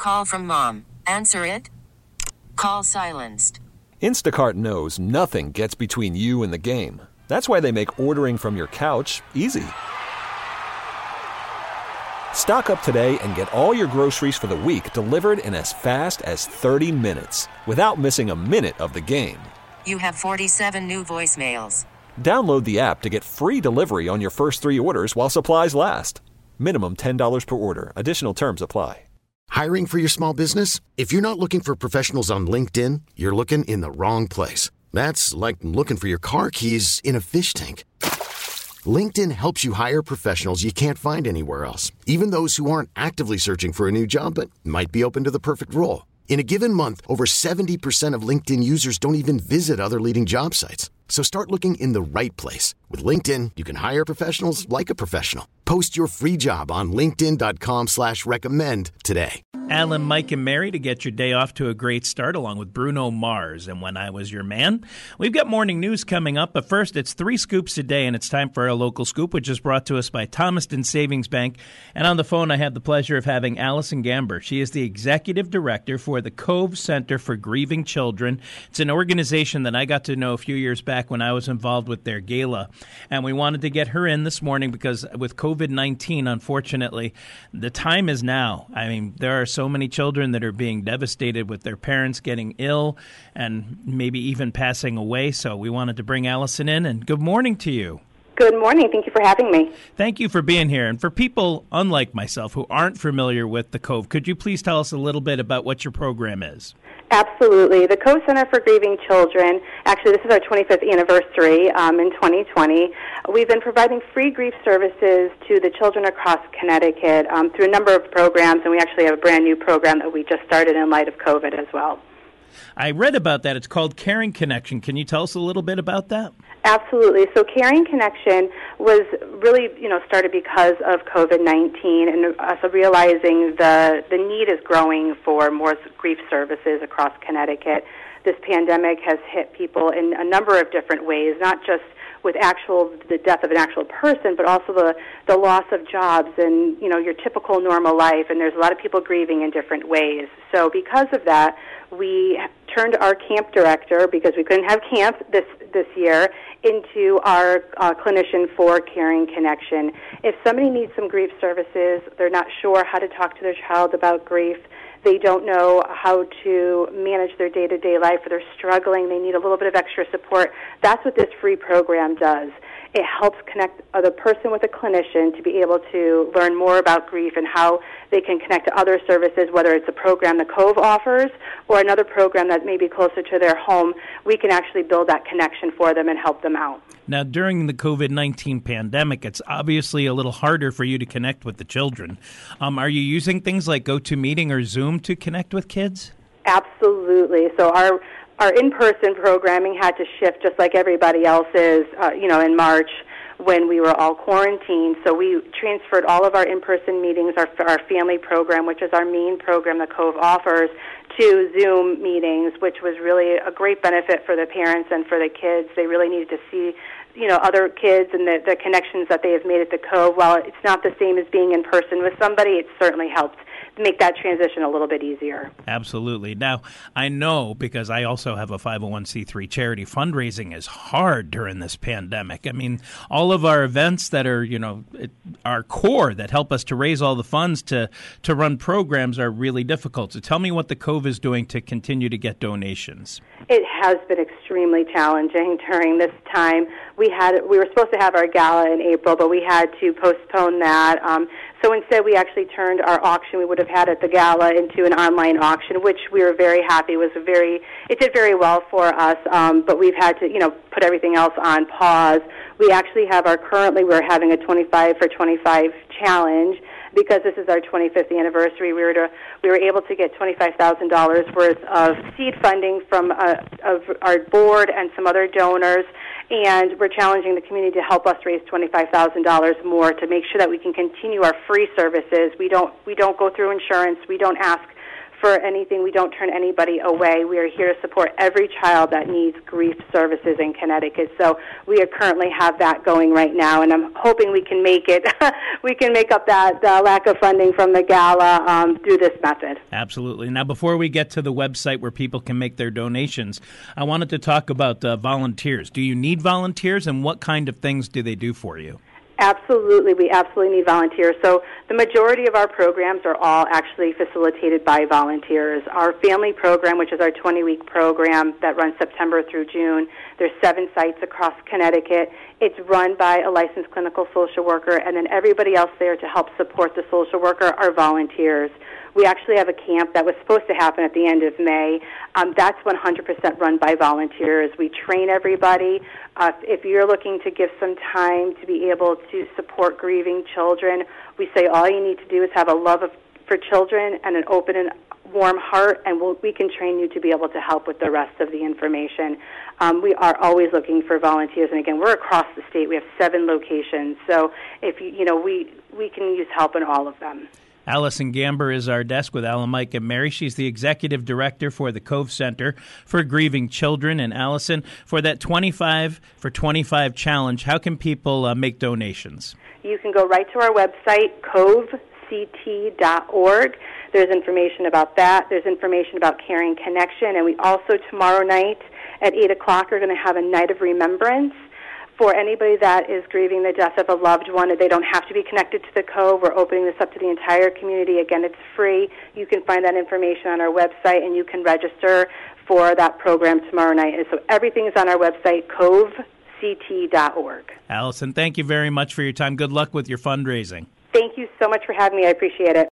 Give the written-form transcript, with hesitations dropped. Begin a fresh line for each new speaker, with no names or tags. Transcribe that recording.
Call from mom. Answer it. Call silenced.
Instacart knows nothing gets between you and the game. That's why they make ordering from your couch easy. Stock up today and get all your groceries for the week delivered in as fast as 30 minutes without missing a minute of the game.
You have 47 new voicemails.
Download the app to get free delivery on your first 3 orders while supplies last. Minimum $10 per order. Additional terms apply.
Hiring for your small business? If you're not looking for professionals on LinkedIn, you're looking in the wrong place. That's like looking for your car keys in a fish tank. LinkedIn helps you hire professionals you can't find anywhere else, even those who aren't actively searching for a new job but might be open to the perfect role. In a given month, over 70% of LinkedIn users don't even visit other leading job sites. So start looking in the right place. With LinkedIn, you can hire professionals like a professional. Post your free job on linkedin.com/recommend today.
Alan, Mike, and Mary to get your day off to a great start, along with Bruno Mars and When I Was Your Man. We've got morning news coming up, but first, it's 3 scoops a day, and it's time for our local scoop, which is brought to us by Thomaston Savings Bank. And on the phone, I have the pleasure of having Allison Gamber. She is the executive director for the Cove Center for Grieving Children. It's an organization that I got to know a few years back when I was involved with their gala. And we wanted to get her in this morning because with COVID-19, unfortunately, the time is now. I mean, there are so many children that are being devastated with their parents getting ill and maybe even passing away. So we wanted to bring Allison in, and good morning to you.
Good morning. Thank you for having me.
Thank you for being here. And for people unlike myself who aren't familiar with the Cove, could you please tell us a little bit about what your program is?
Absolutely. The Cove Center for Grieving Children, actually this is our 25th anniversary in 2020. We've been providing free grief services to the children across Connecticut through a number of programs, and we actually have a brand new program that we just started in light of COVID as well.
I read about that. It's called Caring Connection. Can you tell us a little bit about that?
Absolutely. So Caring Connection was really, started because of COVID-19 and us realizing the need is growing for more grief services across Connecticut. This pandemic has hit people in a number of different ways, not just with the death of an actual person, but also the loss of jobs and, your typical normal life. And there's a lot of people grieving in different ways. So because of that, we turned our camp director, because we couldn't have camp this year, into our clinician for Caring Connection. If somebody needs some grief services, they're not sure how to talk to their child about grief, they don't know how to manage their day-to-day life, or they're struggling, they need a little bit of extra support, that's what this free program does. It helps connect the person with a clinician to be able to learn more about grief and how they can connect to other services, whether it's a program the Cove offers or another program that may be closer to their home. We can actually build that connection for them and help them out.
Now, during the COVID-19 pandemic, it's obviously a little harder for you to connect with the children. Are you using things like GoToMeeting or Zoom to connect with kids?
Absolutely. So our in-person programming had to shift just like everybody else's, in March when we were all quarantined. So we transferred all of our in-person meetings, our family program, which is our main program the Cove offers, to Zoom meetings, which was really a great benefit for the parents and for the kids. They really needed to see, other kids and the connections that they have made at the Cove. While it's not the same as being in person with somebody, it certainly helped make that transition a little bit easier.
Absolutely. Now, I know because I also have a 501c3 charity, fundraising is hard during this pandemic. I mean, all of our events that are, our core that help us to raise all the funds to run programs are really difficult. So tell me what the Cove is doing to continue to get donations.
It has been extremely challenging during this time. We were supposed to have our gala in April, but we had to postpone that. So instead, we actually turned our auction we would have had at the gala into an online auction, which we were very happy. It did very well for us, but we've had to, put everything else on pause. We actually we're having a 25 for 25 challenge. Because this is our 25th anniversary, we were able to get $25,000 worth of seed funding from of our board and some other donors, and we're challenging the community to help us raise $25,000 more to make sure that we can continue our free services. We don't go through insurance. We don't ask offer anything. We don't turn anybody away. We are here to support every child that needs grief services in Connecticut. So we currently have that going right now, and I'm hoping we can make it. We can make up that lack of funding from the gala through this method.
Absolutely. Now, before we get to the website where people can make their donations, I wanted to talk about volunteers. Do you need volunteers, and what kind of things do they do for you?
Absolutely. We absolutely need volunteers. So the majority of our programs are all actually facilitated by volunteers. Our family program, which is our 20-week program that runs September through June, there's 7 sites across Connecticut. It's run by a licensed clinical social worker, and then everybody else there to help support the social worker are volunteers. We actually have a camp that was supposed to happen at the end of May. That's 100% run by volunteers. We train everybody. If you're looking to give some time to be able to support grieving children, we say all you need to do is have a love for children and an open and warm heart, and we can train you to be able to help with the rest of the information. We are always looking for volunteers, and again, we're across the state. We have 7 locations, so if we can use help in all of them.
Allison Gamber is our desk with Alan, Mike, and Mary. She's the executive director for the Cove Center for Grieving Children. And Allison, for that 25 for 25 challenge, how can people make donations?
You can go right to our website, covect.org. There's information about that. There's information about Caring Connection. And we also, tomorrow night at 8 o'clock, are going to have a night of remembrance for anybody that is grieving the death of a loved one. They don't have to be connected to the Cove. We're opening this up to the entire community. Again, it's free. You can find that information on our website, and you can register for that program tomorrow night. And so everything is on our website, covect.org.
Allison, thank you very much for your time. Good luck with your fundraising.
Thank you so much for having me. I appreciate it.